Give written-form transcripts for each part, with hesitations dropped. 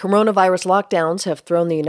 Coronavirus lockdowns have thrown the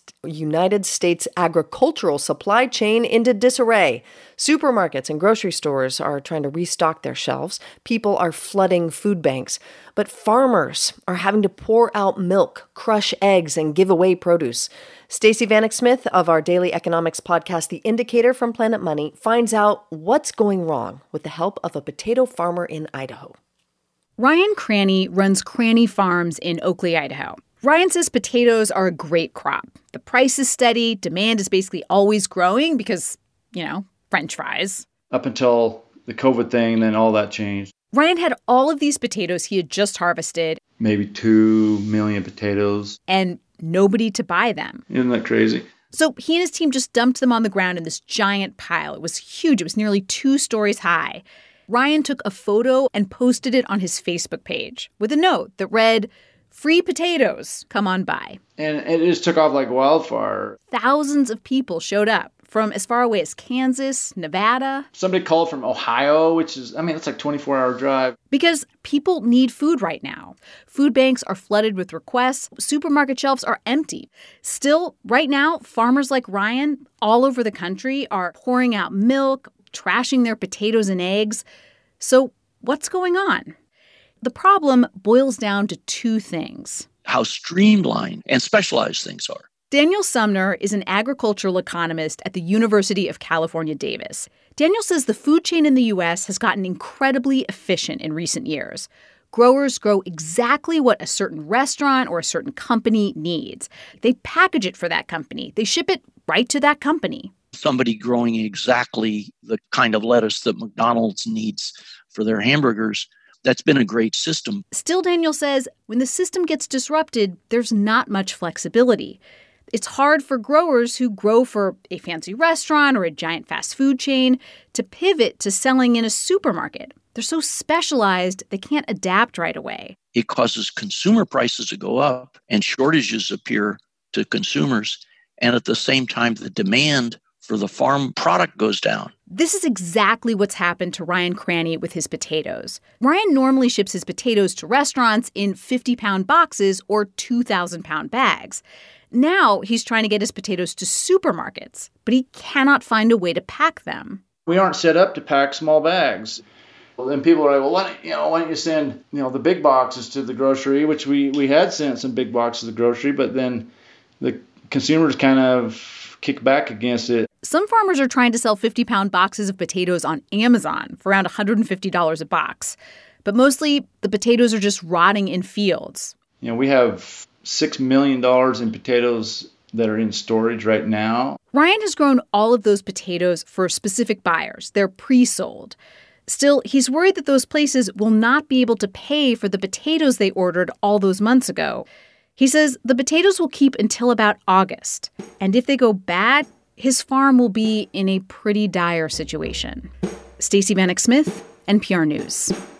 United States agricultural supply chain into disarray. Supermarkets and grocery stores are trying to restock their shelves. People are flooding food banks. But farmers are having to pour out milk, crush eggs, and give away produce. Stacey Vanek Smith of our daily economics podcast, The Indicator from Planet Money, finds out what's going wrong with the help of a potato farmer in Idaho. Ryan Cranny runs Cranny Farms in Oakley, Idaho. Ryan says potatoes are a great crop. The price is steady. Demand is basically always growing because, French fries. Up until the COVID thing, then all that changed. Ryan had all of these potatoes he had just harvested. Maybe 2 million potatoes. And nobody to buy them. Isn't that crazy? So he and his team just dumped them on the ground in this giant pile. It was huge. It was nearly 2 stories high. Ryan took a photo and posted it on his Facebook page with a note that read, "Free potatoes, come on by." And it just took off like wildfire. Thousands of people showed up from as far away as Kansas, Nevada. Somebody called from Ohio, which is, it's like a 24-hour drive. Because people need food right now. Food banks are flooded with requests. Supermarket shelves are empty. Still, right now, farmers like Ryan all over the country are pouring out milk, trashing their potatoes and eggs. So what's going on? The problem boils down to 2 things. How streamlined and specialized things are. Daniel Sumner is an agricultural economist at the University of California, Davis. Daniel says the food chain in the U.S. has gotten incredibly efficient in recent years. Growers grow exactly what a certain restaurant or a certain company needs. They package it for that company. They ship it right to that company. Somebody growing exactly the kind of lettuce that McDonald's needs for their hamburgers, that's been a great system. Still, Daniel says, when the system gets disrupted, there's not much flexibility. It's hard for growers who grow for a fancy restaurant or a giant fast food chain to pivot to selling in a supermarket. They're so specialized, they can't adapt right away. It causes consumer prices to go up and shortages appear to consumers. And at the same time, the demand for the farm product goes down. This is exactly what's happened to Ryan Cranny with his potatoes. Ryan normally ships his potatoes to restaurants in 50-pound boxes or 2,000-pound bags. Now he's trying to get his potatoes to supermarkets, but he cannot find a way to pack them. We aren't set up to pack small bags. Well, then people are like, well, why don't you send, the big boxes to the grocery, which we had sent some big boxes to the grocery, but then the consumers kind of kick back against it. Some farmers are trying to sell 50-pound boxes of potatoes on Amazon for around $150 a box. But mostly, the potatoes are just rotting in fields. We have $6 million in potatoes that are in storage right now. Ryan has grown all of those potatoes for specific buyers. They're pre-sold. Still, he's worried that those places will not be able to pay for the potatoes they ordered all those months ago. He says the potatoes will keep until about August. And if they go bad, his farm will be in a pretty dire situation. Stacey Vanek Smith, NPR News.